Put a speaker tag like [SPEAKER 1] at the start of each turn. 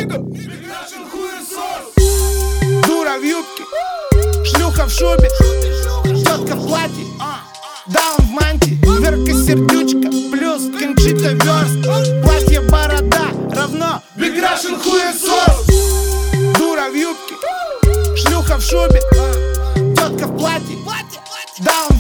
[SPEAKER 1] Дура в юбке, шлюха в шубе, тетка в платье, даун в мантии, Верка сердючка, плюс Кончита Вёрст. Платье борода равно Big Russian хуесос. Дура в юбке, шлюха в шубе, тетка в платье, даун